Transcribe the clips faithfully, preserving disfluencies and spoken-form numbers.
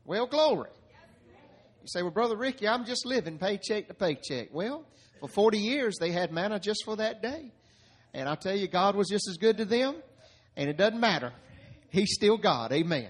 Well, glory. You say, well, Brother Ricky, I'm just living paycheck to paycheck. Well, for forty years, they had manna just for that day. And I tell you, God was just as good to them. And it doesn't matter. He's still God. Amen.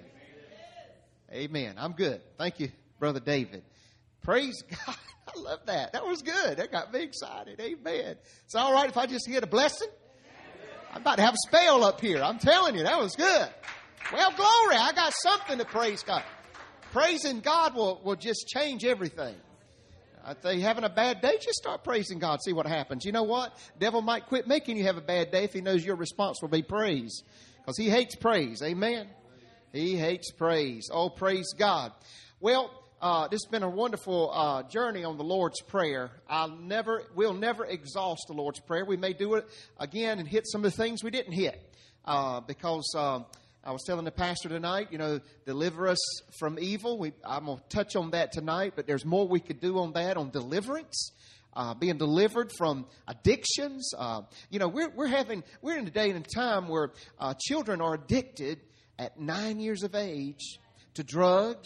Amen. I'm good. Thank you, Brother David. Praise God. I love that. That was good. That got me excited. Amen. It's all right if I just get a blessing. I'm about to have a spell up here. I'm telling you, that was good. Well, glory. I got something to praise God. Praising God will, will just change everything. If you're having a bad day, just start praising God. See what happens. You know what? Devil might quit making you have a bad day if he knows your response will be praise. Because he hates praise. Amen. He hates praise. Oh, praise God. Well, uh, this has been a wonderful uh, journey on the Lord's Prayer. I'll never, we'll never exhaust the Lord's Prayer. We may do it again and hit some of the things we didn't hit. Uh, because uh, I was telling the pastor tonight, you know, deliver us from evil. We, I'm going to touch on that tonight, but there's more we could do on that, on deliverance. Uh, being delivered from addictions. Uh, you know, we're we're having we're in a day and time where uh, children are addicted at nine years of age to drugs,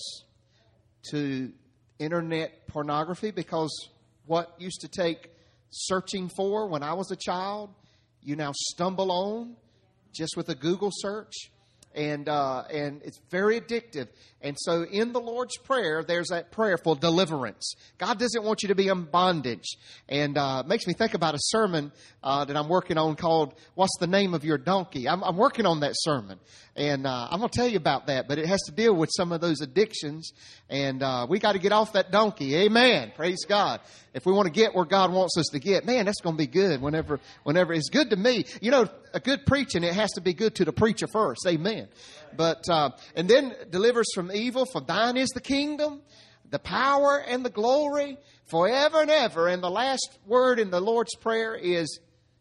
to internet pornography, because what used to take searching for when I was a child, you now stumble on just with a Google search. And uh, and it's very addictive. And so in the Lord's Prayer, there's that prayer for deliverance. God doesn't want you to be in bondage. And uh, it makes me think about a sermon uh, that I'm working on called, What's the Name of Your Donkey? I'm, I'm working on that sermon. And uh, I'm going to tell you about that. But it has to deal with some of those addictions. And uh, we got to get off that donkey. Amen. Praise God. If we want to get where God wants us to get, man, that's going to be good whenever, whenever it's good to me. You know, a good preaching, it has to be good to the preacher first. Amen. But, uh, and then delivers from evil, for thine is the kingdom, the power and the glory forever and ever. And the last word in the Lord's Prayer is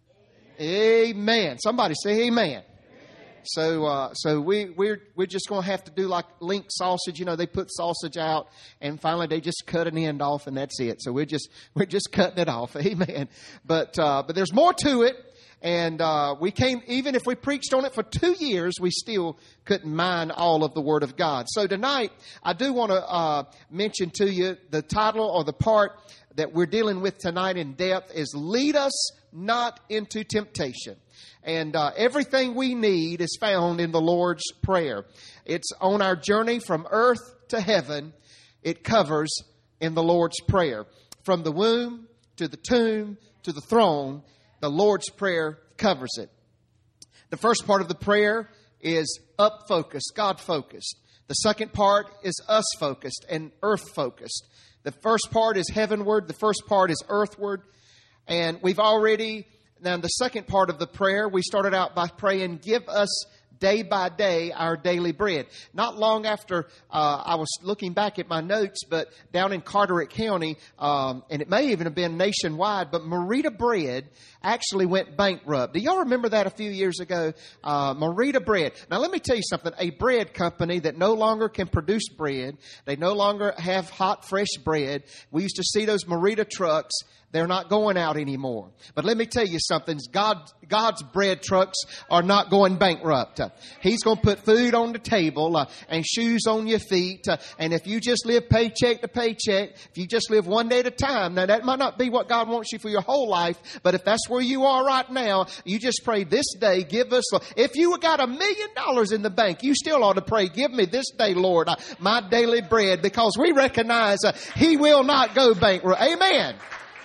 amen. Amen. Somebody say amen. Amen. So, uh, so we, we're, we're just going to have to do like link sausage. You know, they put sausage out and finally they just cut an end off and that's it. So we're just, we're just cutting it off. Amen. But, uh, but there's more to it. And uh, we came, even if we preached on it for two years, we still couldn't mine all of the Word of God. So tonight, I do want to uh, mention to you the title or the part that we're dealing with tonight in depth is Lead Us Not Into Temptation. And uh, everything we need is found in the Lord's Prayer. It's on our journey from earth to heaven. It covers in the Lord's Prayer. From the womb to the tomb to the throne, the Lord's Prayer covers it. The first part of the prayer is up-focused, God-focused. The second part is us-focused and earth-focused. The first part is heavenward. The first part is earthward. And we've already, now in the second part of the prayer, we started out by praying, give us day by day our daily bread. Not long after uh, I was looking back at my notes, but down in Carteret County, um, and it may even have been nationwide, but Merita Bread actually went bankrupt. Do y'all remember that a few years ago? Uh, Merita Bread. Now let me tell you something. A bread company that no longer can produce bread. They no longer have hot, fresh bread. We used to see those Merita trucks. They're not going out anymore. But let me tell you something. God, God's bread trucks are not going bankrupt. Uh, he's going to put food on the table uh, and shoes on your feet. Uh, and if you just live paycheck to paycheck, if you just live one day at a time, now that might not be what God wants you for your whole life. But if that's where you are right now, you just pray this day, give us. If you got a million dollars in the bank, you still ought to pray, give me this day, Lord, uh, my daily bread. Because we recognize uh, He will not go bankrupt. Amen.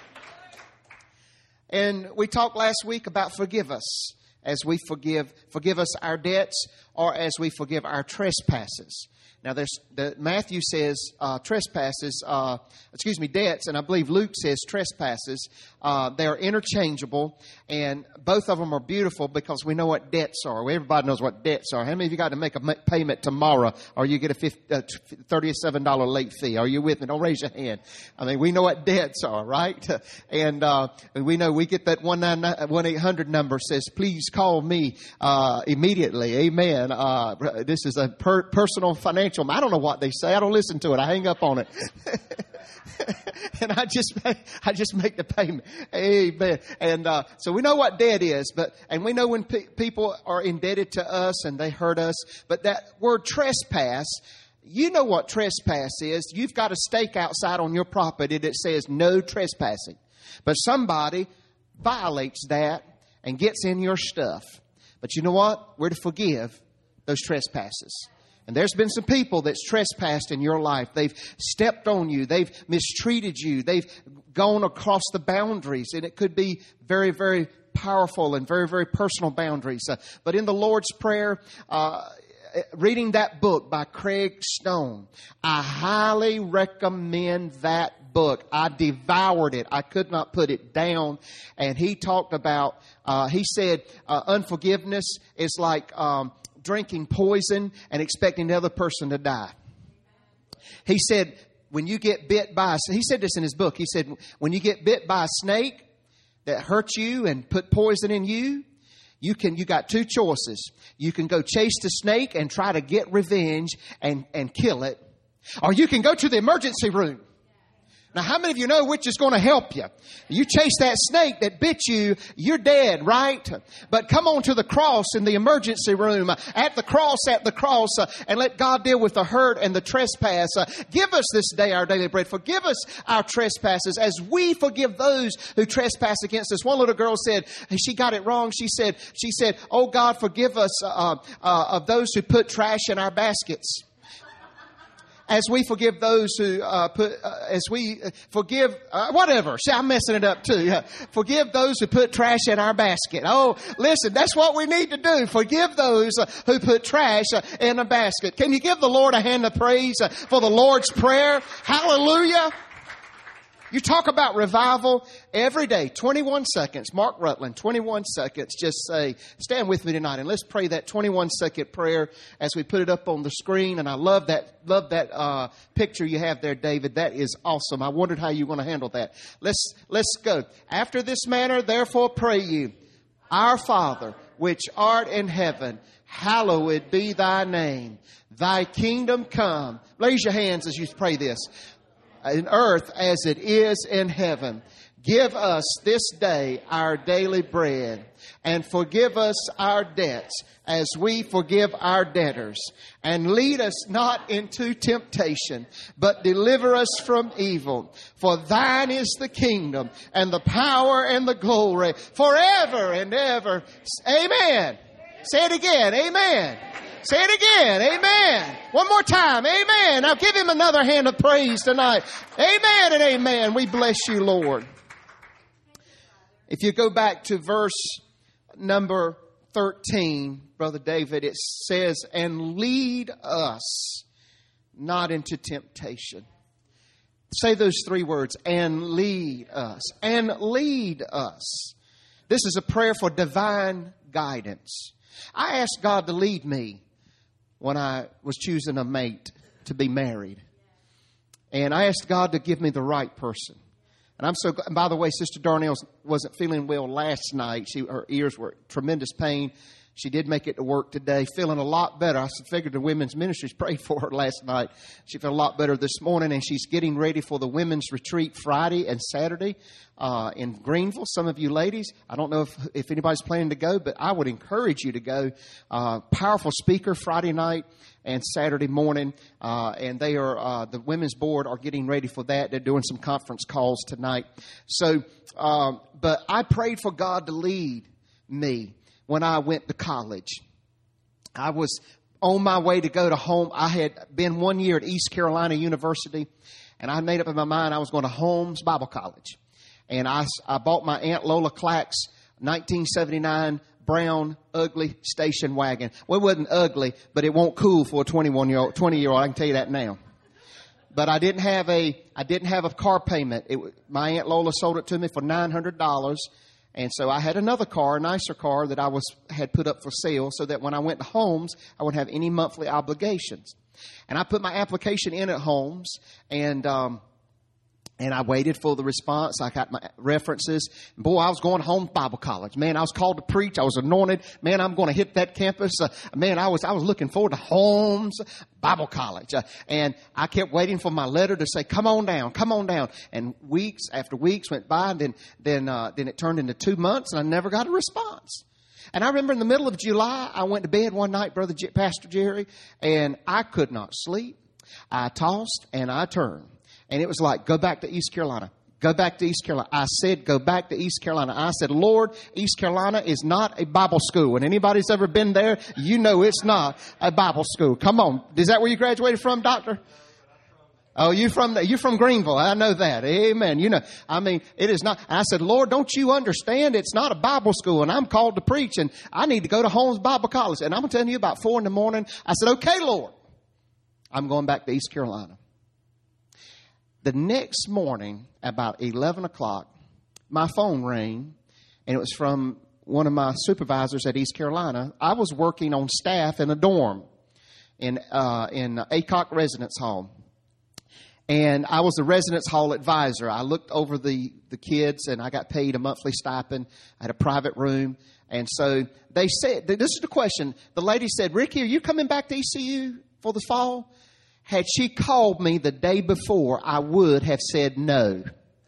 And we talked last week about forgive us as we forgive, forgive us our debts or as we forgive our trespasses. Now, there's the Matthew says uh, trespasses, uh, excuse me, debts, and I believe Luke says trespasses. Uh, they are interchangeable, and both of them are beautiful because we know what debts are. Everybody knows what debts are. How many of you got to make a payment tomorrow, or you get a thirty-seven dollars late fee? Are you with me? Don't raise your hand. I mean, we know what debts are, right? And uh, we know we get that one eight hundred number says, please call me uh, immediately. Amen. Uh, this is a per- personal financial. I don't know what they say. I don't listen to it. I hang up on it. And I just, I just make the payment. Amen. And, uh, so we know what debt is, but, and we know when pe- people are indebted to us and they hurt us, but that word trespass, You know what trespass is. You've got a stake outside on your property that says no trespassing. But somebody violates that and gets in your stuff. But you know what? We're to forgive those trespasses. And there's been some people that's trespassed in your life. They've stepped on you. They've mistreated you. They've gone across the boundaries. And it could be very, very powerful and very, very personal boundaries. Uh, but in the Lord's Prayer, uh, reading that book by Craig Stone, I highly recommend that book. I devoured it. I could not put it down. And he talked about, uh, he said, uh, unforgiveness is like um, drinking poison and expecting the other person to die. He said, when you get bit by, he said this in his book, he said, when you get bit by a snake that hurts you and put poison in you, You can, you got two choices. You can go chase the snake and try to get revenge and, and kill it. Or you can go to the emergency room. Now, how many of you know which is going to help you? You chase that snake that bit you, you're dead, right? But come on to the cross in the emergency room, at the cross, at the cross, uh, and let God deal with the hurt and the trespass. Uh, give us this day our daily bread. Forgive us our trespasses as we forgive those who trespass against us. One little girl said, she got it wrong. She said, she said, oh God, forgive us uh, uh, of those who put trash in our baskets. As we forgive those who uh, put, uh, as we forgive, uh, whatever. See, I'm messing it up too. Yeah. Forgive those who put trash in our basket. Oh, listen, that's what we need to do. Forgive those uh, who put trash uh, in a basket. Can you give the Lord a hand of praise uh, for the Lord's Prayer? Hallelujah. You talk about revival every day, twenty-one seconds. Mark Rutland, twenty-one seconds. Just say, stand with me tonight and let's pray that twenty-one second prayer as we put it up on the screen. And I love that, love that, uh, picture you have there, David. That is awesome. I wondered how you were going to handle that. Let's, let's go. After this manner, therefore pray you, our Father, which art in heaven, hallowed be thy name. Thy kingdom come. Raise your hands as you pray this. In earth as it is in heaven. Give us this day our daily bread, and forgive us our debts as we forgive our debtors. And lead us not into temptation, but deliver us from evil. For thine is the kingdom and the power and the glory forever and ever. Amen. Say it again. Amen. Say it again. Amen. One more time. Amen. Now give him another hand of praise tonight. Amen and amen. We bless you, Lord. If you go back to verse number thirteen, Brother David, it says, and lead us not into temptation. Say those three words, and lead us. And lead us. This is a prayer for divine guidance. I asked God to lead me when I was choosing a mate to be married. And I asked God to give me the right person. And I'm so, and by the way, Sister Darnell wasn't feeling well last night. She, her ears were tremendous pain. She did make it to work today, feeling a lot better. I figured the women's ministries prayed for her last night. She felt a lot better this morning, and she's getting ready for the women's retreat Friday and Saturday uh, in Greenville. Some of you ladies, I don't know if, if anybody's planning to go, but I would encourage you to go. Uh, powerful speaker Friday night and Saturday morning, uh, and they are uh, the women's board are getting ready for that. They're doing some conference calls tonight. So, um, but I prayed for God to lead me. When I went to college, I was on my way to go to home. I had been one year at East Carolina University, and I made up in my mind I was going to Holmes Bible College. And I, I bought my Aunt Lola Clack's nineteen seventy-nine brown, ugly station wagon. Well, it wasn't ugly, but it won't cool for a twenty-one-year-old, twenty-year-old. I can tell you that now. But I didn't have a, I didn't have a car payment. It, my Aunt Lola sold it to me for nine hundred dollars. And so I had another car, a nicer car that I was had put up for sale so that when I went to Holmes, I wouldn't have any monthly obligations. And I put my application in at Holmes, and um, and I waited for the response. I got my references. Boy, I was going home to Bible college. Man, I was called to preach. I was anointed. Man, I'm going to hit that campus. Uh, man, I was I was looking forward to Holmes Bible College. Uh, and I kept waiting for my letter to say, come on down, come on down. And weeks after weeks went by, and then then uh, then it turned into two months, and I never got a response. And I remember in the middle of July, I went to bed one night, Brother J- Pastor Jerry, and I could not sleep. I tossed and I turned. And it was like, go back to East Carolina. Go back to East Carolina. I said, go back to East Carolina. I said, Lord, East Carolina is not a Bible school. And anybody's ever been there, you know it's not a Bible school. Come on. Is that where you graduated from, doctor? Oh, you from the, you from Greenville. I know that. Amen. You know, I mean, it is not. And I said, Lord, don't you understand? It's not a Bible school and I'm called to preach and I need to go to Holmes Bible College. And I'm telling you about four in the morning. I said, okay, Lord, I'm going back to East Carolina. The next morning, about eleven o'clock, my phone rang and it was from one of my supervisors at East Carolina. I was working on staff in a dorm in, uh, in Aycock Residence Hall. And I was the residence hall advisor. I looked over the, the kids and I got paid a monthly stipend. I had a private room. And so they said, this is the question. The lady said, Ricky, are you coming back to E C U for the fall? Had she called me the day before, I would have said no.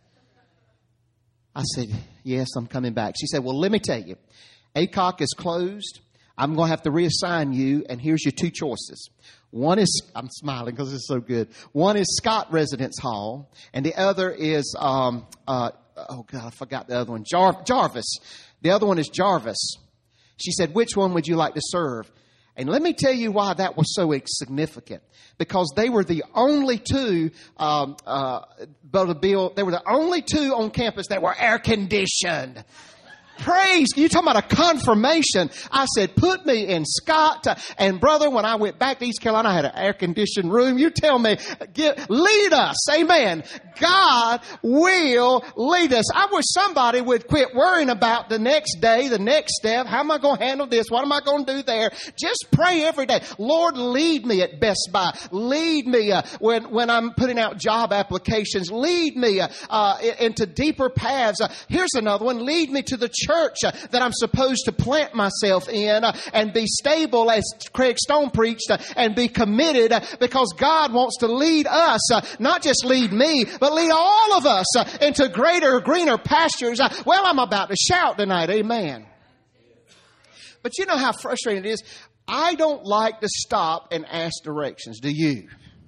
I said, yes, I'm coming back. She said, well, let me tell you, Aycock is closed. I'm going to have to reassign you. And here's your two choices. One is, I'm smiling because it's so good. One is Scott Residence Hall, and the other is, um, uh, oh God, I forgot the other one, Jar- Jarvis. The other one is Jarvis. She said, which one would you like to serve? And let me tell you why that was so significant. Because they were the only two, um, uh, Brother Bill, they were the only two on campus that were air conditioned. Praise. You talking about a confirmation. I said, put me in Scott. And brother, when I went back to East Carolina, I had an air conditioned room. You tell me, get, lead us. Amen. God will lead us. I wish somebody would quit worrying about the next day, the next step. How am I going to handle this? What am I going to do there? Just pray every day. Lord, lead me at Best Buy. Lead me uh, when, when I'm putting out job applications. Lead me uh, uh, into deeper paths. Uh, here's another one. Lead me to the church. Church uh, that I'm supposed to plant myself in uh, and be stable, as Craig Stone preached, uh, and be committed uh, because God wants to lead us, uh, not just lead me, but lead all of us uh, into greater, greener pastures. Uh, well, I'm about to shout tonight. Amen. But you know how frustrating it is? I don't like to stop and ask directions. Do you?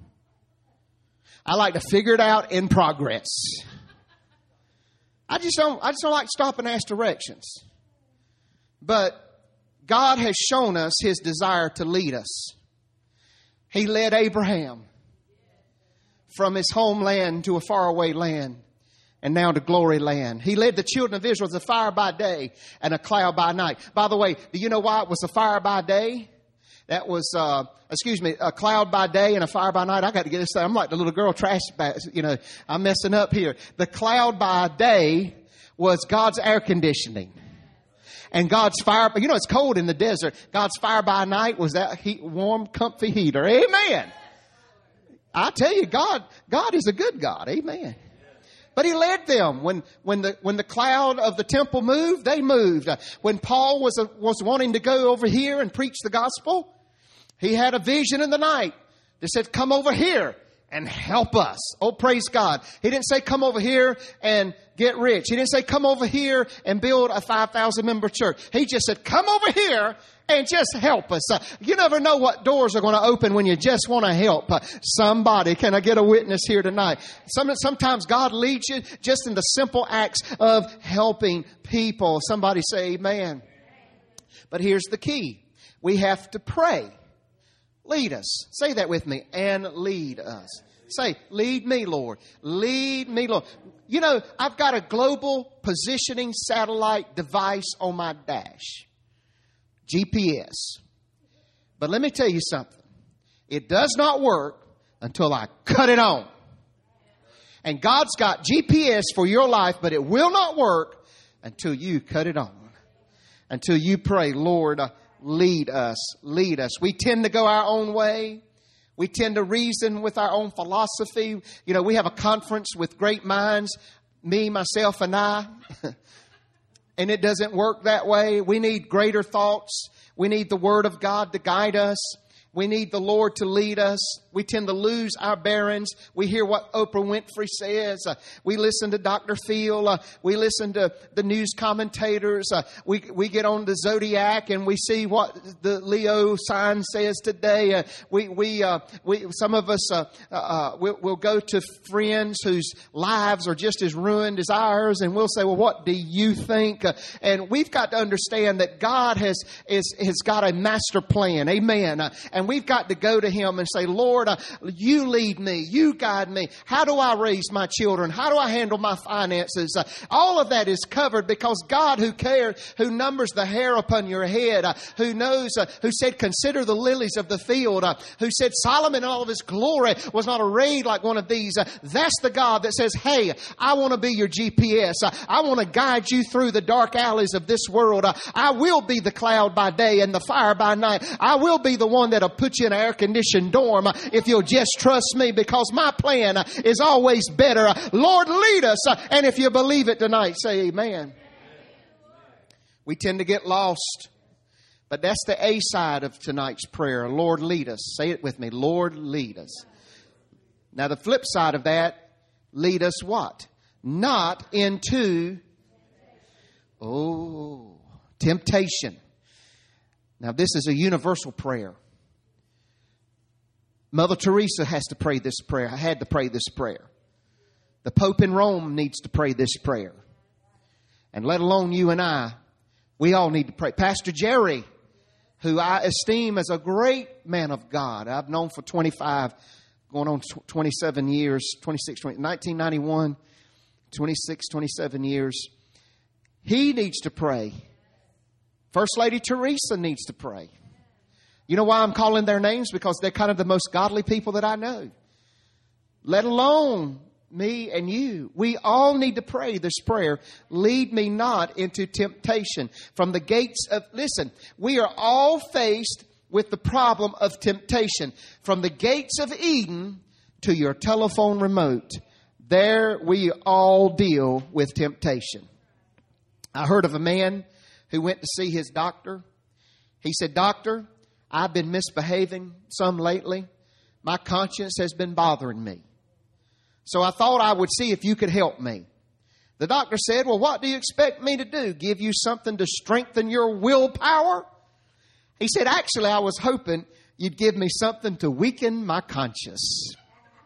I like to figure it out in progress. I just don't, I just don't like to stop and ask directions. But God has shown us His desire to lead us. He led Abraham from his homeland to a faraway land and now to glory land. He led the children of Israel as a fire by day and a cloud by night. By the way, do you know why it was a fire by day? That was, uh, excuse me, a cloud by day and a fire by night. I got to get this. I'm like the little girl trash bag. You know, I'm messing up here. The cloud by day was God's air conditioning. And God's fire, you know, it's cold in the desert. God's fire by night was that heat, warm, comfy heater. Amen. I tell you, God, God is a good God. Amen. But He led them. When, when the, when the cloud of the temple moved, they moved. When Paul was, a, was wanting to go over here and preach the gospel, he had a vision in the night that said, come over here and help us. Oh, praise God. He didn't say, come over here and get rich. He didn't say, come over here and build a five thousand member church. He just said, come over here and just help us. Uh, you never know what doors are going to open when you just want to help uh, somebody. Can I get a witness here tonight? Some, sometimes God leads you just in the simple acts of helping people. Somebody say amen. But here's the key. We have to pray. Lead us. Say that with me. And lead us. Say, lead me, Lord. Lead me, Lord. You know, I've got a global positioning satellite device on my dash. G P S. But let me tell you something. It does not work until I cut it on. And God's got G P S for your life, but it will not work until you cut it on. Until you pray, Lord, uh, lead us, lead us. We tend to go our own way. We tend to reason with our own philosophy. You know, we have a conference with great minds, me, myself, and I. And it doesn't work that way. We need greater thoughts. We need the Word of God to guide us. We need the Lord to lead us. We tend to lose our bearings. We hear what Oprah Winfrey says. Uh, we listen to Doctor Phil. Uh, we listen to the news commentators. Uh, we we get on the Zodiac and we see what the Leo sign says today. Uh, we we uh, we some of us uh, uh, we'll, we'll go to friends whose lives are just as ruined as ours, and we'll say, "Well, what do you think?" Uh, and we've got to understand that God has is has got a master plan. Amen. Uh, and we've got to go to Him and say, Lord, uh, you lead me. You guide me. How do I raise my children? How do I handle my finances? Uh, all of that is covered because God, who cares, who numbers the hair upon your head, uh, who knows, uh, who said, consider the lilies of the field, uh, who said Solomon in all of his glory was not arrayed like one of these. Uh, that's the God that says, hey, I want to be your G P S. Uh, I want to guide you through the dark alleys of this world. Uh, I will be the cloud by day and the fire by night. I will be the one that'll put you in an air-conditioned dorm uh, if you'll just trust me, because my plan uh, is always better. Uh, Lord, lead us. Uh, and if you believe it tonight, say amen. We tend to get lost, but that's the A side of tonight's prayer. Lord, lead us. Say it with me. Lord, lead us. Now, the flip side of that, lead us what? Not into, oh, temptation. Now, this is a universal prayer. Mother Teresa has to pray this prayer. I had to pray this prayer. The Pope in Rome needs to pray this prayer. And let alone you and I, we all need to pray. Pastor Jerry, who I esteem as a great man of God, I've known for twenty-five, going on twenty-seven years, twenty-six, twenty, nineteen ninety-one, twenty-six, twenty-seven years. He needs to pray. First Lady Teresa needs to pray. You know why I'm calling their names? Because they're kind of the most godly people that I know. Let alone me and you. We all need to pray this prayer. Lead me not into temptation. From the gates of, listen, we are all faced with the problem of temptation. From the gates of Eden to your telephone remote, there we all deal with temptation. I heard of a man who went to see his doctor. He said, Doctor, I've been misbehaving some lately. My conscience has been bothering me. So I thought I would see if you could help me. The doctor said, well, what do you expect me to do? Give you something to strengthen your willpower? He said, actually, I was hoping you'd give me something to weaken my conscience.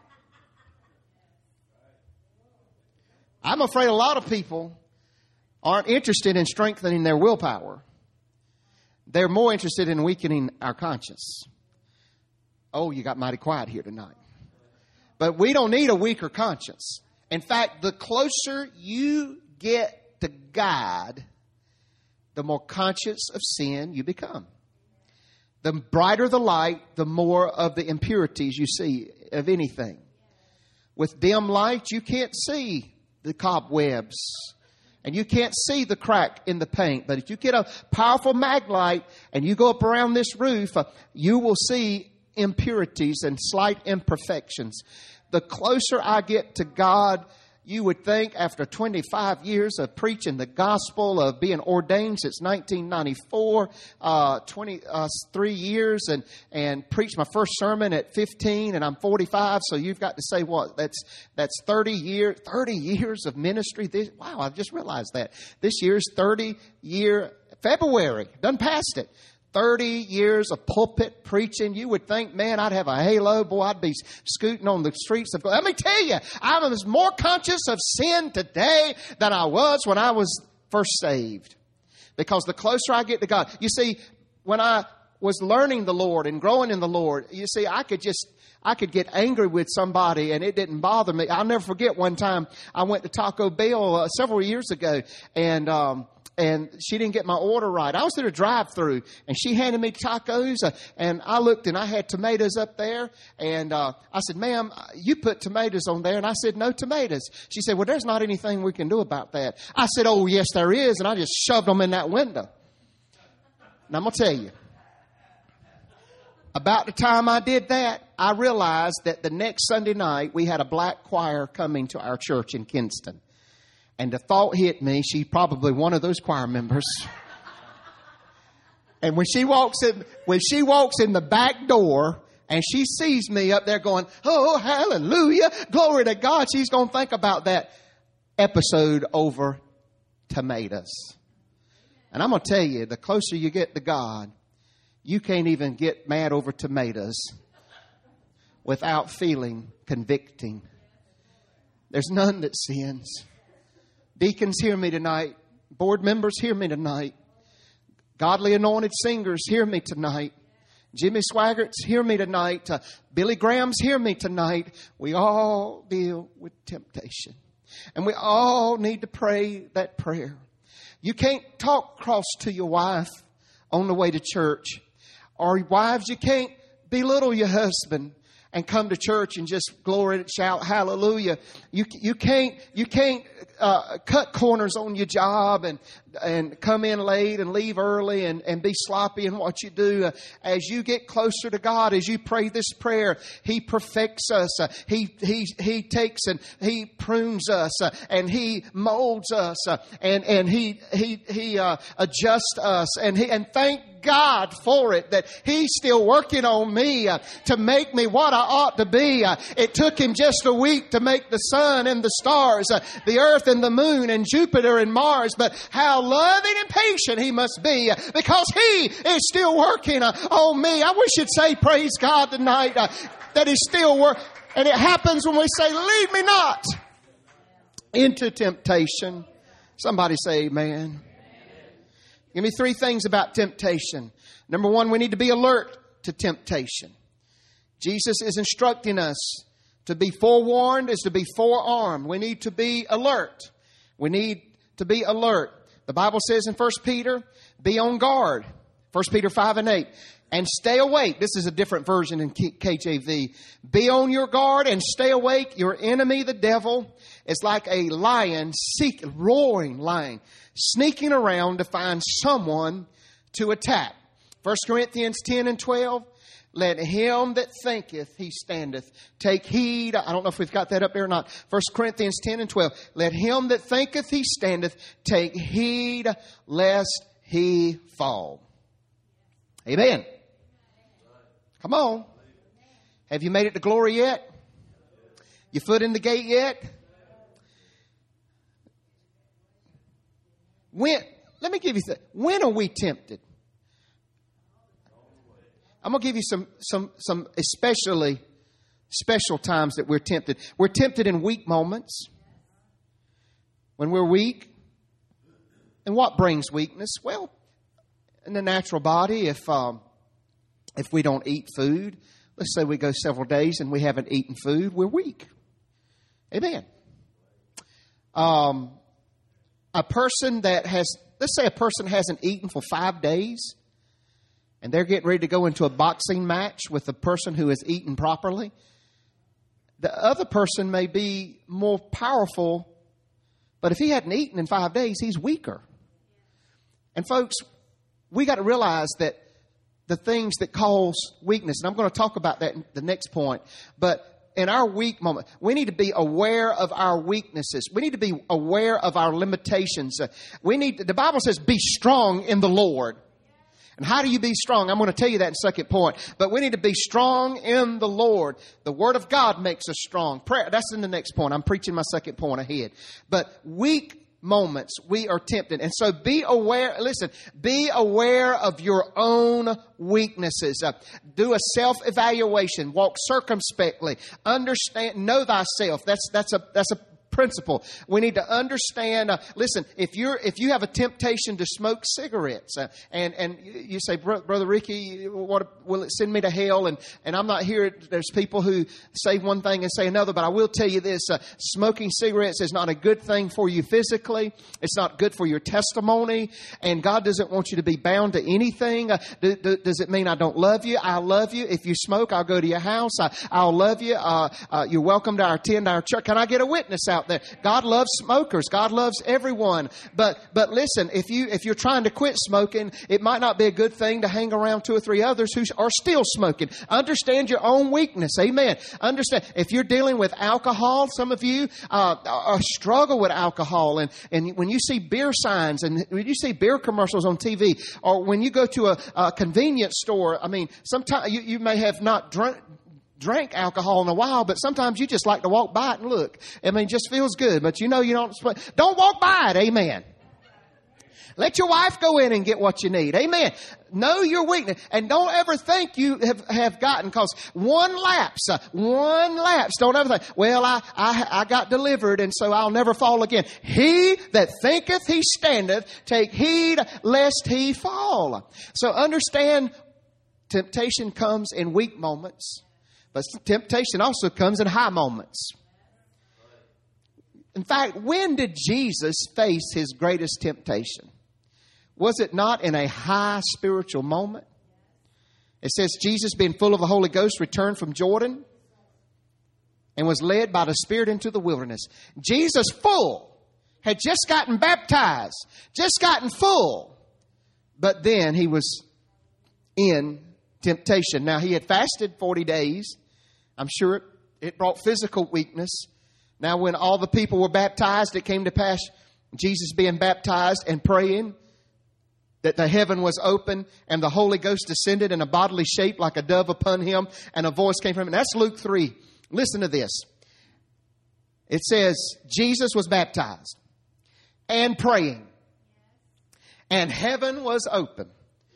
I'm afraid a lot of people aren't interested in strengthening their willpower. They're more interested in weakening our conscience. Oh, you got mighty quiet here tonight. But we don't need a weaker conscience. In fact, the closer you get to God, the more conscious of sin you become. The brighter the light, the more of the impurities you see of anything. With dim light, you can't see the cobwebs. And you can't see the crack in the paint. But if you get a powerful mag light and you go up around this roof, uh, you will see impurities and slight imperfections. The closer I get to God, you would think after twenty-five years of preaching the gospel, of being ordained since nineteen ninety-four, uh, twenty-three years, and, and preached my first sermon at fifteen, and I'm forty-five. So you've got to say what? That's that's thirty years, thirty years of ministry. This, wow, I've just realized that. This year's thirty year, February, done past it. thirty years of pulpit preaching. You would think, man, I'd have a halo. Boy, I'd be scooting on the streets of God. Let me tell you, I was more conscious of sin today than I was when I was first saved. Because the closer I get to God, you see, when I was learning the Lord and growing in the Lord, you see, I could just, I could get angry with somebody and it didn't bother me. I'll never forget one time I went to Taco Bell uh, several years ago, and, um, And she didn't get my order right. I was at a drive-through, and she handed me tacos, uh, and I looked, and I had tomatoes up there. And uh, I said, ma'am, you put tomatoes on there. And I said, no tomatoes. She said, well, there's not anything we can do about that. I said, oh, yes, there is. And I just shoved them in that window. And I'm going to tell you, about the time I did that, I realized that the next Sunday night, we had a black choir coming to our church in Kinston. And the thought hit me, she's probably one of those choir members. And when she walks in, when she walks in the back door and she sees me up there going, oh, hallelujah, glory to God, she's going to think about that episode over tomatoes. And I'm going to tell you, the closer you get to God, you can't even get mad over tomatoes without feeling convicting. There's none that sins. Deacons, hear me tonight. Board members, hear me tonight. Godly anointed singers, hear me tonight. Jimmy Swaggarts, hear me tonight. Uh, Billy Graham's, hear me tonight. We all deal with temptation. And we all need to pray that prayer. You can't talk cross to your wife on the way to church. Or wives, you can't belittle your husband and come to church and just glory and shout hallelujah. You you can't you can't uh, cut corners on your job and and come in late and leave early and, and be sloppy in what you do. Uh, as you get closer to God, as you pray this prayer, He perfects us. Uh, he he he takes and He prunes us uh, and He molds us uh, and and He He He uh, adjusts us and He and thank God for it, that He's still working on me uh, to make me what I ought to be. Uh, it took Him just a week to make the sun and the stars, uh, the earth and the moon and Jupiter and Mars, but how loving and patient He must be uh, because He is still working uh, on me. I wish you'd say praise God tonight uh, that He's still working. And it happens when we say, lead me not into temptation. Somebody say amen. Give me three things about temptation. Number one, we need to be alert to temptation. Jesus is instructing us to be forewarned is to be forearmed. We need to be alert. We need to be alert. The Bible says in First Peter, be on guard. First Peter five and eight. And stay awake. This is a different version in K J V. Be on your guard and stay awake. Your enemy, the devil, is like a lion, seek, roaring lion, sneaking around to find someone to attack. First Corinthians ten and twelve. Let him that thinketh he standeth take heed. I don't know if we've got that up there or not. First Corinthians ten and twelve. Let him that thinketh he standeth take heed lest he fall. Amen. Come on. Have you made it to glory yet? Your foot in the gate yet? When, let me give you, th- when are we tempted? I'm going to give you some, some, some especially special times that we're tempted. We're tempted in weak moments. When we're weak. And what brings weakness? Well, in the natural body, if, um, if we don't eat food, let's say we go several days and we haven't eaten food, we're weak. Amen. Um, a person that has, let's say a person hasn't eaten for five days and they're getting ready to go into a boxing match with the person who has eaten properly. The other person may be more powerful, but if he hadn't eaten in five days, he's weaker. And folks, we got to realize that the things that cause weakness, and I'm going to talk about that in the next point, but in our weak moment, we need to be aware of our weaknesses. We need to be aware of our limitations. We need, the Bible says, be strong in the Lord. And how do you be strong? I'm going to tell you that in second point. But we need to be strong in the Lord. The Word of God makes us strong. Prayer, that's in the next point. I'm preaching my second point ahead. But weak moments, we are tempted. And so be aware, listen, be aware of your own weaknesses. Uh, do a self-evaluation. Walk circumspectly. Understand, know thyself. That's, that's a, that's a principle. We need to understand, uh, listen, if you're, if you have a temptation to smoke cigarettes uh, and, and you say, Brother Ricky, what, will it send me to hell? And, and I'm not here. There's people who say one thing and say another, but I will tell you this, uh, smoking cigarettes is not a good thing for you physically. It's not good for your testimony. And God doesn't want you to be bound to anything. Uh, do, do, does it mean I don't love you? I love you. If you smoke, I'll go to your house. I, I'll love you. Uh, uh, you're welcome to our attend our church. Can I get a witness out out there. God loves smokers. God loves everyone. But, but listen, if you, if you're trying to quit smoking, it might not be a good thing to hang around two or three others who are still smoking. Understand your own weakness. Amen. Understand. If you're dealing with alcohol, some of you, uh, uh struggle with alcohol. And, and when you see beer signs and when you see beer commercials on T V, or when you go to a, a convenience store, I mean, sometimes you, you may have not drunk, drank alcohol in a while, but sometimes you just like to walk by it and look. I mean, it just feels good, but you know you don't, don't walk by it. Amen. Let your wife go in and get what you need. Amen. Know your weakness. And don't ever think you have, have gotten, because one lapse, uh, one lapse, don't ever think, well, I, I, I got delivered and so I'll never fall again. He that thinketh he standeth, take heed lest he fall. So understand, temptation comes in weak moments, but temptation also comes in high moments. In fact, when did Jesus face his greatest temptation? Was it not in a high spiritual moment? It says Jesus, being full of the Holy Ghost, returned from Jordan and was led by the Spirit into the wilderness. Jesus, full, had just gotten baptized, just gotten full. But then he was in temptation. Now, he had fasted forty days. I'm sure it, it brought physical weakness. Now, when all the people were baptized, it came to pass, Jesus being baptized and praying, that the heaven was open and the Holy Ghost descended in a bodily shape like a dove upon him, and a voice came from him. That's Luke three. Listen to this. It says, Jesus was baptized and praying, and heaven was open,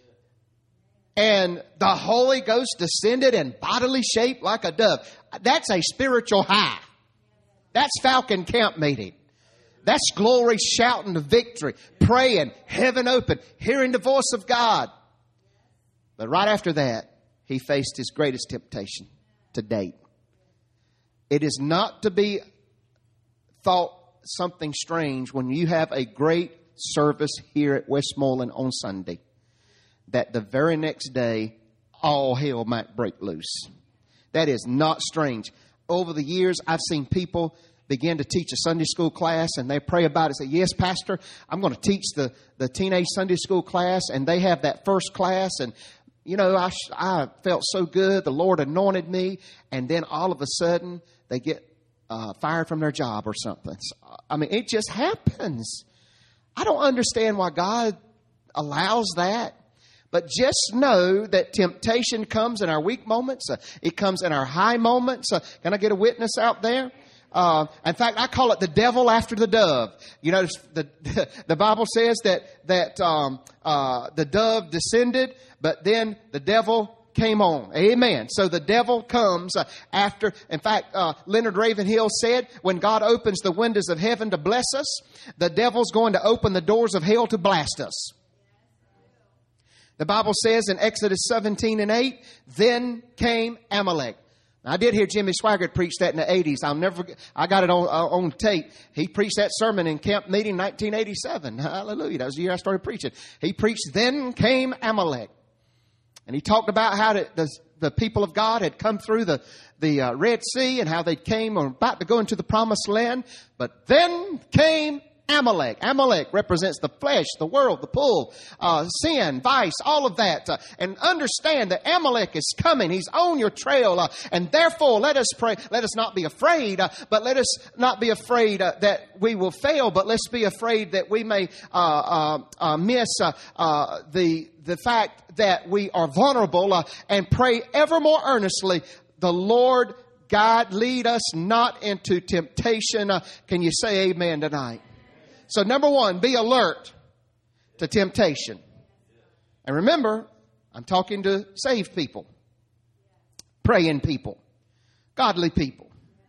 and the Holy Ghost descended in bodily shape like a dove. That's a spiritual high. That's Falcon Camp meeting. That's glory, shouting the victory, praying, heaven open, hearing the voice of God. But right after that, he faced his greatest temptation to date. It is not to be thought something strange when you have a great service here at Westmoreland on Sunday, that the very next day, all hell might break loose. That is not strange. Over the years, I've seen people begin to teach a Sunday school class, and they pray about it. Say, yes, Pastor, I'm going to teach the, the teenage Sunday school class. And they have that first class. And, you know, I, I felt so good. The Lord anointed me. And then all of a sudden, they get uh, fired from their job or something. So, I mean, it just happens. I don't understand why God allows that. But just know that temptation comes in our weak moments. Uh, it comes in our high moments. Uh, can I get a witness out there? Uh, in fact, I call it the devil after the dove. You notice the the Bible says that that um, uh, the dove descended, but then the devil came on. Amen. So the devil comes uh, after. In fact, uh, Leonard Ravenhill said, when God opens the windows of heaven to bless us, the devil's going to open the doors of hell to blast us. The Bible says in Exodus seventeen and eight, then came Amalek. Now, I did hear Jimmy Swaggart preach that in the eighties. I'll never forget. I got it on, uh, on tape. He preached that sermon in camp meeting nineteen eighty-seven. Hallelujah. That was the year I started preaching. He preached, then came Amalek. And he talked about how the, the, the people of God had come through the, the uh, Red Sea and how they came or about to go into the promised land. But then came Amalek. Amalek represents the flesh, the world, the pull, uh, sin, vice, all of that. Uh, and understand that Amalek is coming. He's on your trail. Uh, and therefore, let us pray. Let us not be afraid, uh, but let us not be afraid uh, that we will fail, but let's be afraid that we may uh, uh, uh, miss uh, uh, the, the fact that we are vulnerable, uh, and pray ever more earnestly, the Lord God lead us not into temptation. Uh, can you say amen tonight? So number one, be alert to temptation. And remember, I'm talking to saved people, praying people, godly people.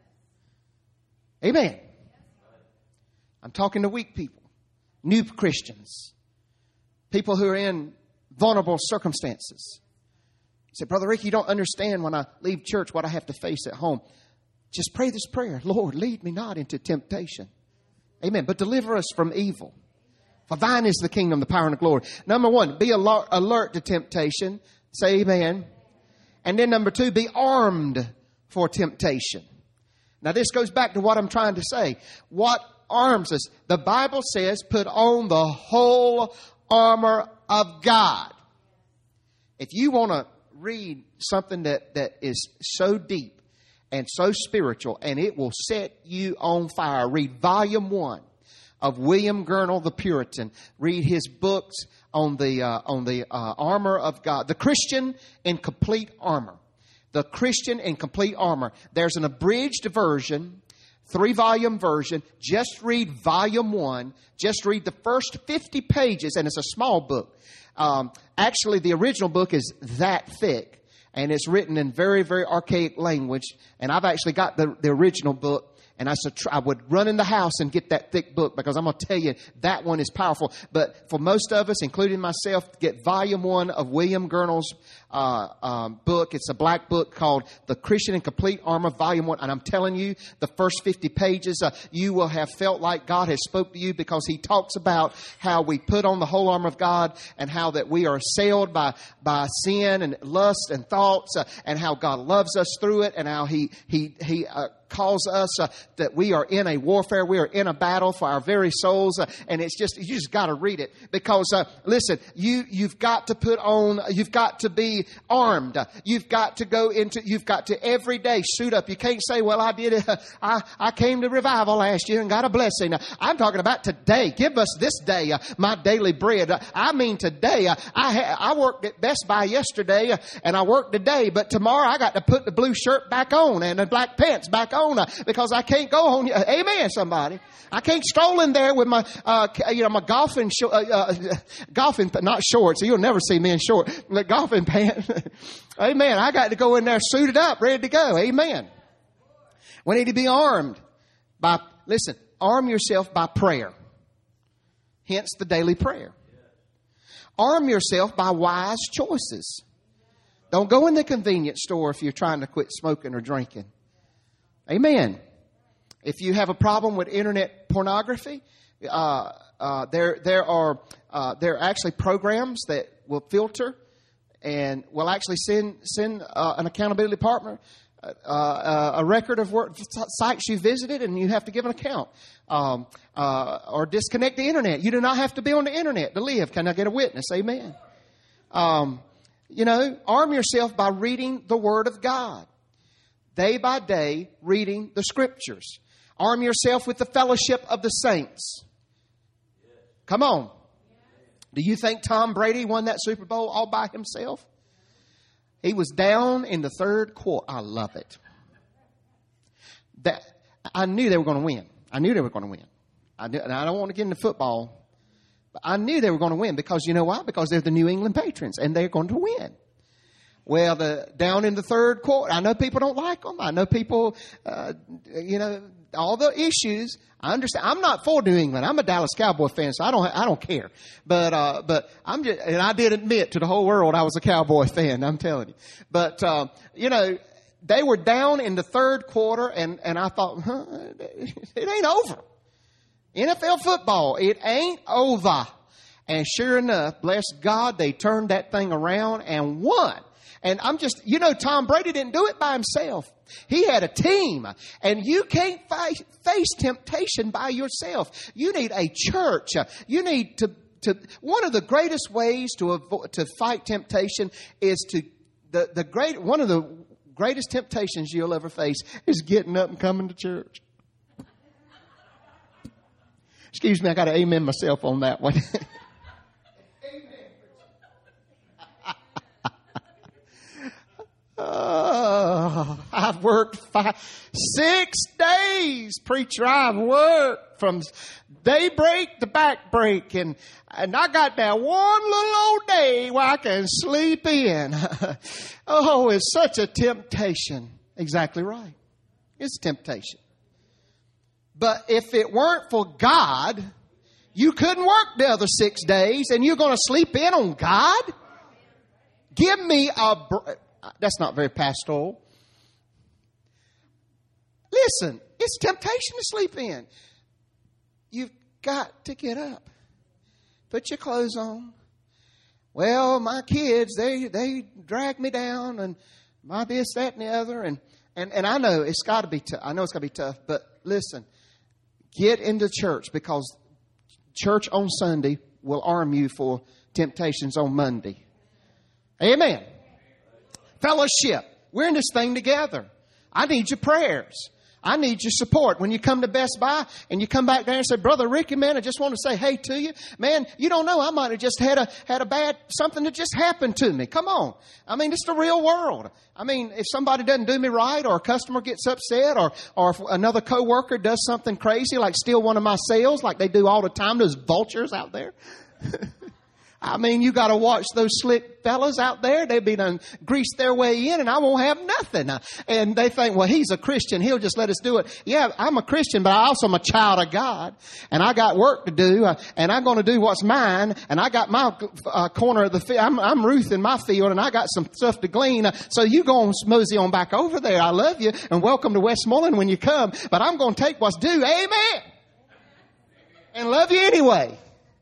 Amen. I'm talking to weak people, new Christians, people who are in vulnerable circumstances. You say, Brother Rick, you don't understand when I leave church what I have to face at home. Just pray this prayer. Lord, lead me not into temptation. Amen. But deliver us from evil. For thine is the kingdom, the power, and the glory. Number one, be alert, alert to temptation. Say amen. And then number two, be armed for temptation. Now, this goes back to what I'm trying to say. What arms us? The Bible says, put on the whole armor of God. If you want to read something that, that is so deep and so spiritual, and it will set you on fire, read volume one of William Gurnall the Puritan. Read his books on the uh, on the uh, armor of God. The Christian in Complete Armor. The Christian in Complete Armor. There's an abridged version, three-volume version. Just read volume one. Just read the first fifty pages, and it's a small book. Um, actually, the original book is that thick, and it's written in very, very archaic language. And I've actually got the, the original book. And I, said, I would run in the house and get that thick book, because I'm going to tell you, that one is powerful. But for most of us, including myself, get volume one of William Gurnall's uh, um, book. It's a black book called The Christian in Complete Armor, volume one. And I'm telling you, the first fifty pages, uh, you will have felt like God has spoke to you, because he talks about how we put on the whole armor of God, and how that we are assailed by, by sin and lust and thoughts, uh, and how God loves us through it, and how he, he, he, uh, calls us uh, that we are in a warfare. We are in a battle for our very souls. Uh, and it's just, you just got to read it, because, uh, listen, you, you've got to put on, you've got to be armed. Uh, you've got to go into, you've got to every day suit up. You can't say, well, I did it. Uh, I, I came to revival last year and got a blessing. Uh, I'm talking about today. Give us this day uh, my daily bread. Uh, I mean, today, uh, I, ha- I worked at Best Buy yesterday uh, and I worked today, but tomorrow I got to put the blue shirt back on and the black pants back on. Because I can't go on. Amen, somebody. I can't stroll in there with my, uh, you know, my golfing, sh- uh, uh, golfing, not shorts. You'll never see me in short, the golfing pants. Amen. I got to go in there suited up, ready to go. Amen. We need to be armed by, listen, arm yourself by prayer. Hence the daily prayer. Arm yourself by wise choices. Don't go in the convenience store if you're trying to quit smoking or drinking. Amen. If you have a problem with internet pornography, uh, uh, there there are uh, there are actually programs that will filter and will actually send send uh, an accountability partner uh, uh, a record of work, sites you visited, and you have to give an account. Um, uh, or disconnect the internet. You do not have to be on the internet to live. Can I get a witness? Amen. Um, you know, arm yourself by reading the Word of God. Day by day, reading the Scriptures. Arm yourself with the fellowship of the saints. Come on. Do you think Tom Brady won that Super Bowl all by himself? He was down in the third quarter. I love it. That I knew they were going to win. I knew they were going to win. I, knew, and I don't want to get into football, but I knew they were going to win, because you know why? Because they're the New England Patriots, and they're going to win. Well, the down in the third quarter, I know people don't like them. I know people, uh, you know, all the issues. I understand. I'm not for New England. I'm a Dallas Cowboy fan, so I don't, I don't care. But, uh, but I'm just, and I did admit to the whole world I was a Cowboy fan. I'm telling you. But, uh, you know, they were down in the third quarter, and, and I thought, huh, it ain't over. N F L football, it ain't over. And sure enough, bless God, they turned that thing around and won. And I'm just, you know, Tom Brady didn't do it by himself. He had a team. And you can't fi- face temptation by yourself. You need a church. You need to, to, one of the greatest ways to avoid, to fight temptation is to, the, the great, one of the greatest temptations you'll ever face is getting up and coming to church. Excuse me, I got to amen myself on that one. Oh, I've worked five, six days, preacher. I've worked from daybreak to backbreak, and and I got that one little old day where I can sleep in. Oh, it's such a temptation. Exactly right. It's a temptation. But if it weren't for God, you couldn't work the other six days, and you're going to sleep in on God? Give me a... Br- That's not very pastoral. Listen, it's temptation to sleep in. You've got to get up. Put your clothes on. Well, my kids, they, they drag me down, and my this, that, and the other. And And, and I know it's got to be tough. I know it's got to be tough. But listen, get into church, because church on Sunday will arm you for temptations on Monday. Amen. Fellowship. We're in this thing together. I need your prayers. I need your support. When you come to Best Buy and you come back there and say, Brother Ricky, man, I just want to say hey to you. Man, you don't know, I might have just had a had a bad, something that just happened to me. Come on. I mean, it's the real world. I mean, if somebody doesn't do me right, or a customer gets upset, or, or if another coworker does something crazy, like steal one of my sales, like they do all the time, those vultures out there. I mean, you got to watch those slick fellas out there. They've been done greased their way in, and I won't have nothing. And they think, well, he's a Christian. He'll just let us do it. Yeah, I'm a Christian, but I also am a child of God. And I got work to do, uh, and I'm going to do what's mine. And I got my uh, corner of the field. I'm, I'm Ruth in my field, and I got some stuff to glean. Uh, so you go and mosey on back over there. I love you, and welcome to Westmoreland when you come. But I'm going to take what's due. Amen. And love you anyway.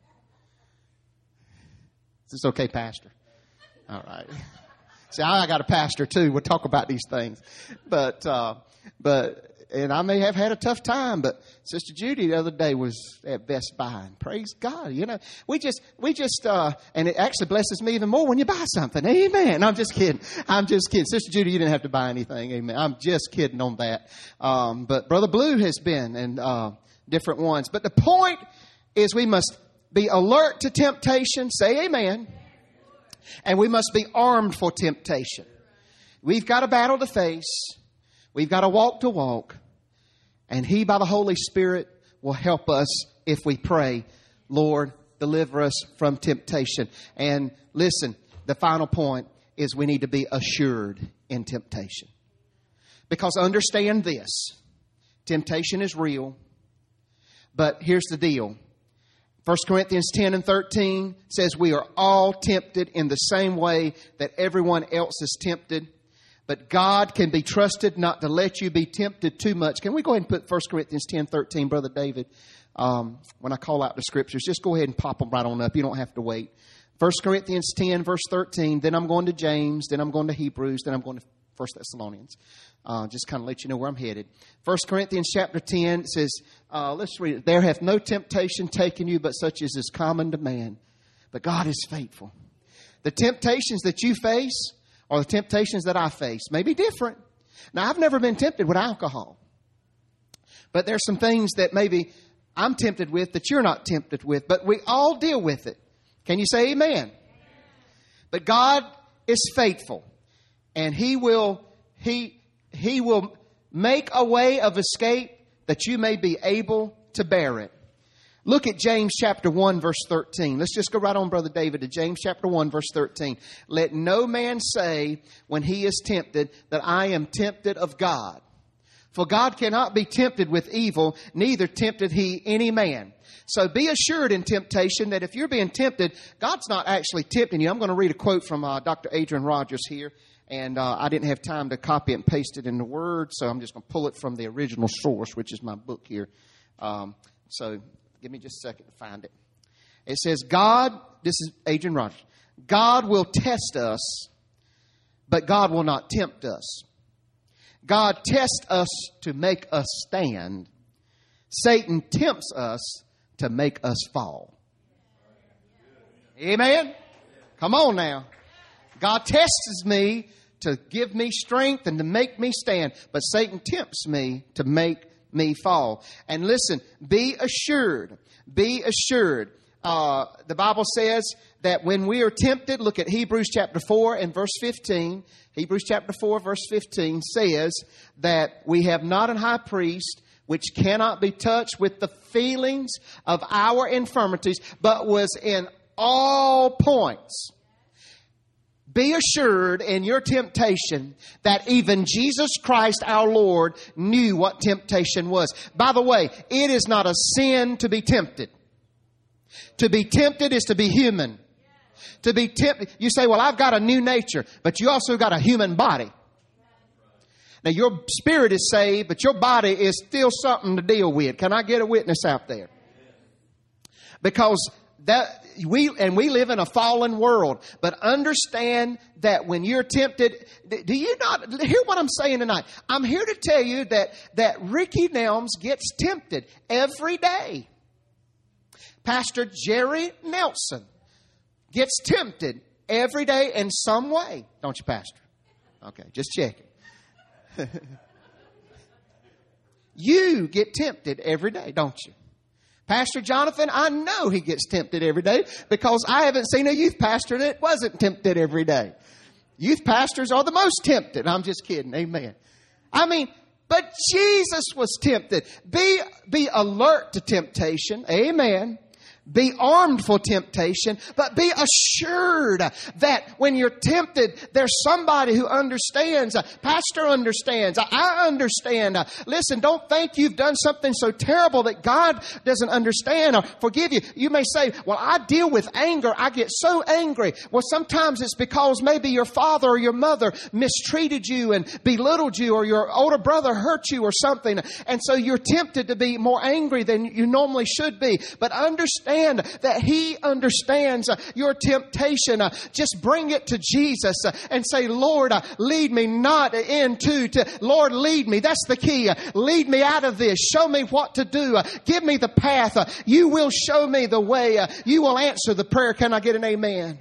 Is this okay, Pastor? All right. See, I got a pastor too. We'll talk about these things. But, uh, but, and I may have had a tough time, but Sister Judy the other day was at Best Buy, and praise God, you know, we just, we just, uh, and it actually blesses me even more when you buy something. Amen. I'm just kidding. I'm just kidding. Sister Judy, you didn't have to buy anything. Amen. I'm just kidding on that. Um, but Brother Blue has been, and, uh, different ones. But the point is, we must be alert to temptation. Say amen. And we must be armed for temptation. We've got a battle to face. We've got a walk to walk. And He, by the Holy Spirit, will help us if we pray, Lord, deliver us from temptation. And listen, the final point is we need to be assured in temptation. Because understand this, temptation is real. But here's the deal. First Corinthians ten and thirteen says we are all tempted in the same way that everyone else is tempted. But God can be trusted not to let you be tempted too much. Can we go ahead and put First Corinthians ten thirteen, Brother David? Um, when I call out the scriptures, just go ahead and pop them right on up. You don't have to wait. First Corinthians ten, verse thirteen. Then I'm going to James. Then I'm going to Hebrews. Then I'm going to First Thessalonians. Uh, just kind of let you know where I'm headed. First Corinthians chapter ten says, uh, let's read it. There hath no temptation taken you, but such as is common to man. But God is faithful. The temptations that you face or the temptations that I face may be different. Now, I've never been tempted with alcohol. But there's some things that maybe I'm tempted with that you're not tempted with. But we all deal with it. Can you say amen? Amen. But God is faithful. And He will, He, He will make a way of escape that you may be able to bear it. Look at James chapter one, verse thirteen. Let's just go right on, Brother David, to James chapter one, verse thirteen. Let no man say when he is tempted that I am tempted of God. For God cannot be tempted with evil, neither tempted He any man. So be assured in temptation that if you're being tempted, God's not actually tempting you. I'm going to read a quote from uh, Doctor Adrian Rogers here. And uh, I didn't have time to copy it and paste it in the Word, so I'm just going to pull it from the original source, which is my book here. Um, so give me just a second to find it. It says, God, this is Adrian Rogers, God will test us, but God will not tempt us. God tests us to make us stand. Satan tempts us to make us fall. Amen? Come on now. God tests me to give me strength and to make me stand. But Satan tempts me to make me fall. And listen, be assured. Be assured. Uh, the Bible says that when we are tempted, look at Hebrews chapter four and verse fifteen. Hebrews chapter four, verse fifteen says that we have not an high priest which cannot be touched with the feelings of our infirmities, but was in all points. Be assured in your temptation that even Jesus Christ our Lord knew what temptation was. By the way, it is not a sin to be tempted. To be tempted is to be human. To be tempted, you say, well, I've got a new nature, but you also got a human body. Now, your spirit is saved, but your body is still something to deal with. Can I get a witness out there? Because that we, and we live in a fallen world, but understand that when you're tempted, do you not hear what I'm saying tonight? I'm here to tell you that, that Ricky Nelms gets tempted every day. Pastor Jerry Nelson gets tempted every day in some way. Don't you, Pastor? Okay, just checking. You get tempted every day, don't you? Pastor Jonathan, I know he gets tempted every day because I haven't seen a youth pastor that wasn't tempted every day. Youth pastors are the most tempted. I'm just kidding. Amen. I mean, but Jesus was tempted. Be, be alert to temptation. Amen. Be armed for temptation, but be assured that when you're tempted, there's somebody who understands. Pastor understands. I understand. Listen, don't think you've done something so terrible that God doesn't understand or forgive you. You may say, well, I deal with anger. I get so angry. Well, sometimes it's because maybe your father or your mother mistreated you and belittled you, or your older brother hurt you or something. And so you're tempted to be more angry than you normally should be. But understand that He understands uh, your temptation. Uh, just bring it to Jesus uh, and say, Lord, uh, lead me not into, to, Lord, lead me. That's the key. Uh, lead me out of this. Show me what to do. Uh, give me the path. Uh, you will show me the way. Uh, you will answer the prayer. Can I get an amen?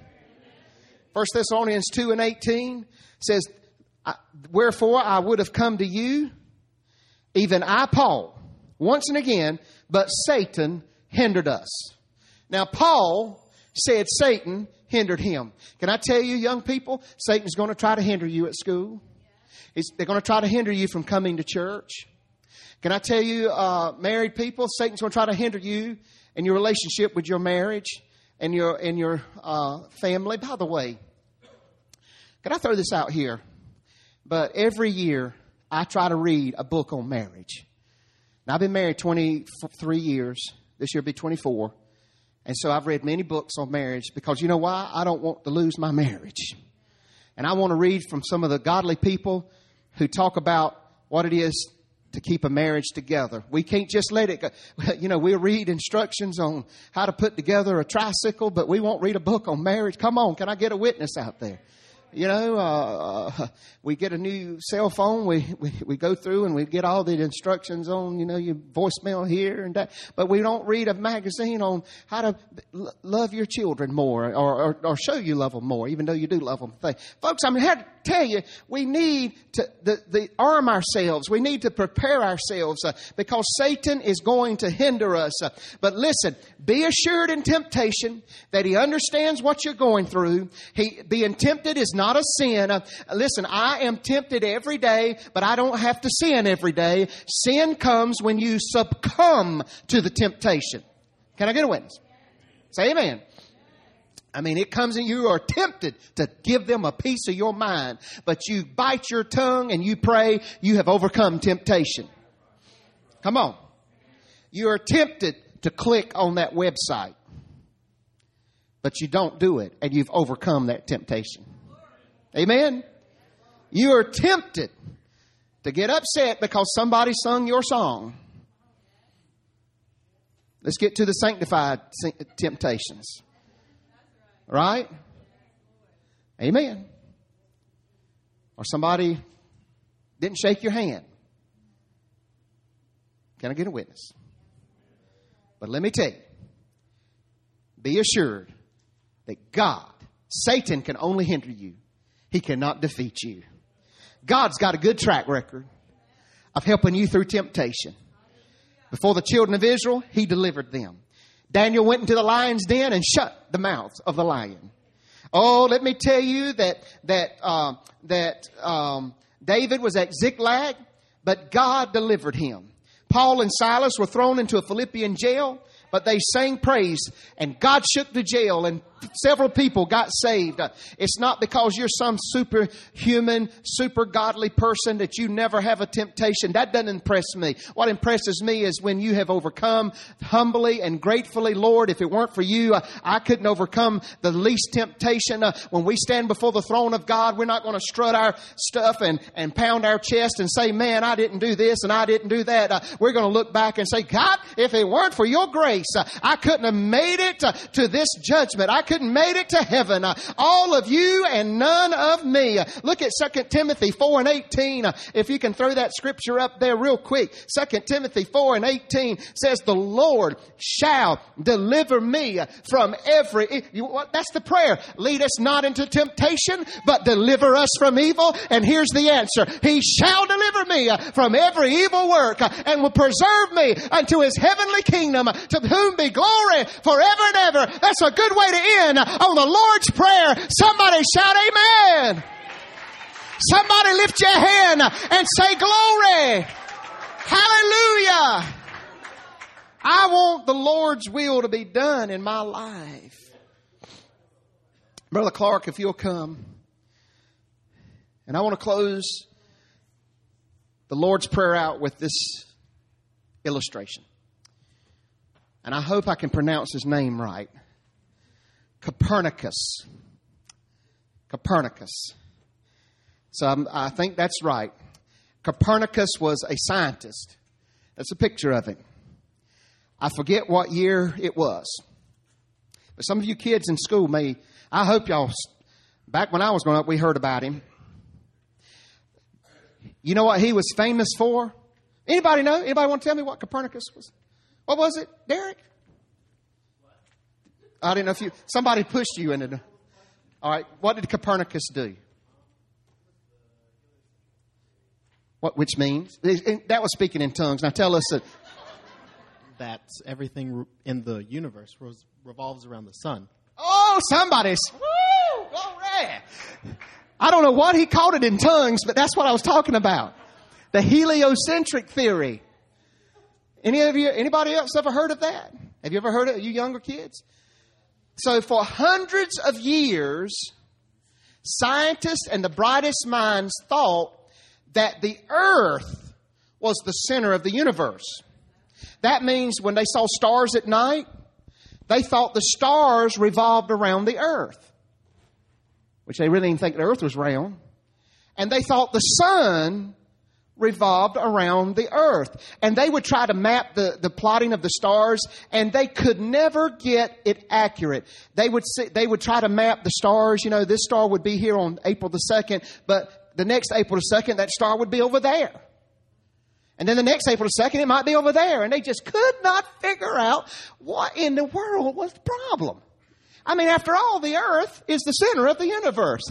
First Thessalonians two and eighteen says, wherefore I would have come to you, even I, Paul, once and again, but Satan hindered us. Now, Paul said Satan hindered him. Can I tell you, young people, Satan's going to try to hinder you at school. He's, they're going to try to hinder you from coming to church. Can I tell you, uh, married people, Satan's going to try to hinder you in your relationship with your marriage and your, and your uh, family. By the way, can I throw this out here? But every year, I try to read a book on marriage. Now, I've been married twenty-three years. This year will be twenty-four. And so I've read many books on marriage because you know why? I don't want to lose my marriage. And I want to read from some of the godly people who talk about what it is to keep a marriage together. We can't just let it go. You know, we'll read instructions on how to put together a tricycle, but we won't read a book on marriage. Come on, can I get a witness out there? You know, uh, we get a new cell phone. We, we, we go through and we get all the instructions on, you know, your voicemail here and that. But we don't read a magazine on how to l- love your children more or, or, or show you love them more, even though you do love them. Folks, I'm here to tell you, we need to the, the arm ourselves. We need to prepare ourselves uh, because Satan is going to hinder us. Uh, but listen, be assured in temptation that he understands what you're going through. He being tempted is not a sin. Uh, listen, I am tempted every day, but I don't have to sin every day. Sin comes when you succumb to the temptation. Can I get a witness? Say amen. I mean, it comes and you are tempted to give them a piece of your mind, but you bite your tongue and you pray, you have overcome temptation. Come on. You are tempted to click on that website, but you don't do it and you've overcome that temptation. Amen. You are tempted to get upset because somebody sung your song. Let's get to the sanctified temptations. Right? Amen. Or somebody didn't shake your hand. Can I get a witness? But let me tell you, be assured that God, Satan can only hinder you. He cannot defeat you. God's got a good track record of helping you through temptation. Before the children of Israel, He delivered them. Daniel went into the lion's den and shut the mouth of the lion. Oh, let me tell you that that uh, that um, David was at Ziklag, but God delivered him. Paul and Silas were thrown into a Philippian jail, but they sang praise, and God shook the jail, and several people got saved. Uh, it's not because you're some superhuman, super godly person that you never have a temptation. That doesn't impress me. What impresses me is when you have overcome humbly and gratefully, Lord, if it weren't for you, uh, I couldn't overcome the least temptation. Uh, when we stand before the throne of God, we're not going to strut our stuff and, and pound our chest and say, man, I didn't do this and I didn't do that. Uh, we're going to look back and say, God, if it weren't for your grace, uh, I couldn't have made it uh, to this judgment. I couldn't made it to heaven. Uh, all of you and none of me. Uh, look at Second Timothy four and eighteen. Uh, if you can throw that scripture up there real quick. Second Timothy four and eighteen says, the Lord shall deliver me from every... You, what, that's the prayer. Lead us not into temptation, but deliver us from evil. And here's the answer. He shall deliver me uh, from every evil work uh, and will preserve me unto his heavenly kingdom, uh, to whom be glory forever and ever. That's a good way to end on the Lord's Prayer. Somebody shout amen. Somebody lift your hand and say glory. Hallelujah. I want the Lord's will to be done in my life. Brother Clark, if you'll come. And I want to close the Lord's Prayer out with this illustration. And I hope I can pronounce his name right. Copernicus. Copernicus. So I'm, I think that's right. Copernicus was a scientist. That's a picture of him. I forget what year it was. But some of you kids in school may, I hope y'all, back when I was growing up, we heard about him. You know what he was famous for? Anybody know? Anybody want to tell me what Copernicus was? What was it, Derek? I didn't know if you, somebody pushed you into it. All right. What did Copernicus do? What, which means? That was speaking in tongues. Now tell us that. That everything in the universe revolves around the sun. Oh, somebody's. Woo! Glory! I don't know what he called it in tongues, but that's what I was talking about. The heliocentric theory. Any of you, anybody else ever heard of that? Have you ever heard of it, you younger kids? So for hundreds of years, scientists and the brightest minds thought that the earth was the center of the universe. That means when they saw stars at night, they thought the stars revolved around the earth, which they really didn't think the earth was round. And they thought the sun revolved around the earth. And they would try to map the, the plotting of the stars, and they could never get it accurate. They would see, they would try to map the stars. You know, this star would be here on April the second, but the next April the second, that star would be over there. And then the next April the second, it might be over there. And they just could not figure out what in the world was the problem. I mean, after all, the earth is the center of the universe.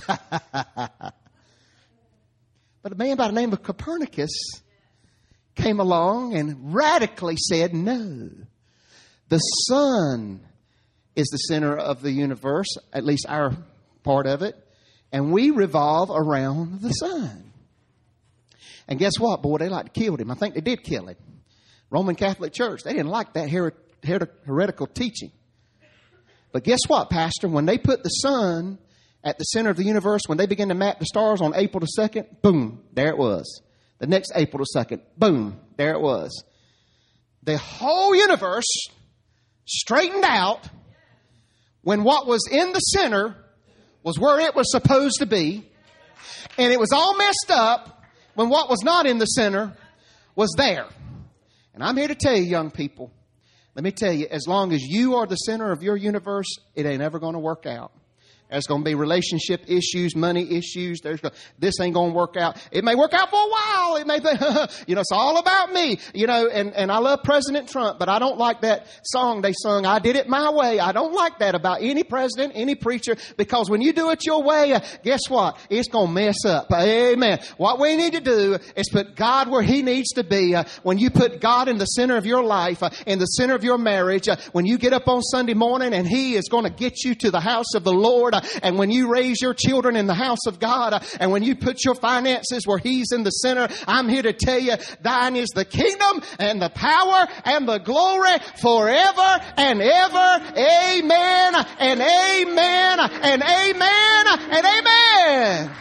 But a man by the name of Copernicus came along and radically said, no, the sun is the center of the universe, at least our part of it, and we revolve around the sun. And guess what? Boy, they like to kill him. I think they did kill him. Roman Catholic Church, they didn't like that her- her- heretical teaching. But guess what, Pastor? When they put the sun at the center of the universe, when they began to map the stars on April the second, boom, there it was. The next April the second, boom, there it was. The whole universe straightened out when what was in the center was where it was supposed to be. And it was all messed up when what was not in the center was there. And I'm here to tell you, young people, let me tell you, as long as you are the center of your universe, it ain't ever going to work out. There's going to be relationship issues, money issues. There's go, this ain't going to work out. It may work out for a while. It may be, you know, it's all about me. You know, and, and I love President Trump, but I don't like that song they sung, I Did It My Way. I don't like that about any president, any preacher, because when you do it your way, uh, guess what? It's going to mess up. Amen. What we need to do is put God where he needs to be. Uh, when you put God in the center of your life, uh, in the center of your marriage, uh, when you get up on Sunday morning and he is going to get you to the house of the Lord, uh, uh, and when you raise your children in the house of God, uh, and when you put your finances where He's in the center, I'm here to tell you, thine is the kingdom and the power and the glory forever and ever. Amen and amen and amen and amen.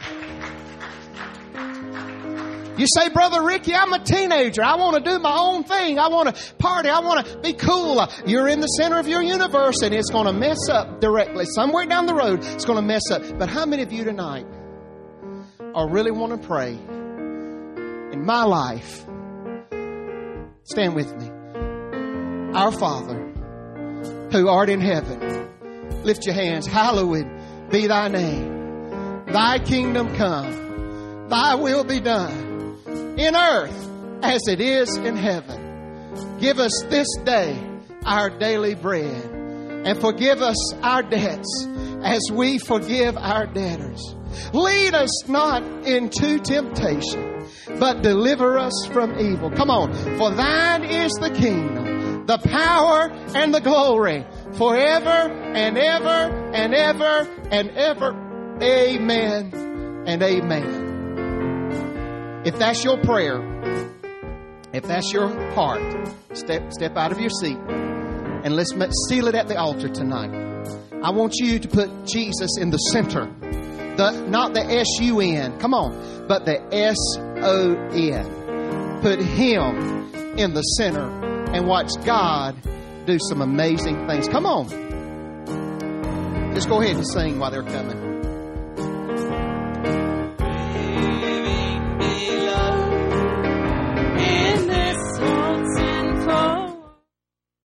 You say, Brother Ricky, I'm a teenager. I want to do my own thing. I want to party. I want to be cool. You're in the center of your universe, and it's going to mess up directly. Somewhere down the road, it's going to mess up. But how many of you tonight are really want to pray? In my life, stand with me. Our Father, who art in heaven, lift your hands. Hallowed be thy name. Thy kingdom come. Thy will be done in earth as it is in heaven. Give us this day our daily bread, and forgive us our debts as we forgive our debtors. Lead us not into temptation, but deliver us from evil. Come on. For thine is the kingdom, the power, and the glory forever and ever and ever and ever. Amen and amen. If that's your prayer, if that's your heart, step step out of your seat and let's seal it at the altar tonight. I want you to put Jesus in the center. The, not the S U N, come on, but the S O N. Put Him in the center and watch God do some amazing things. Come on. Just go ahead and sing while they're coming.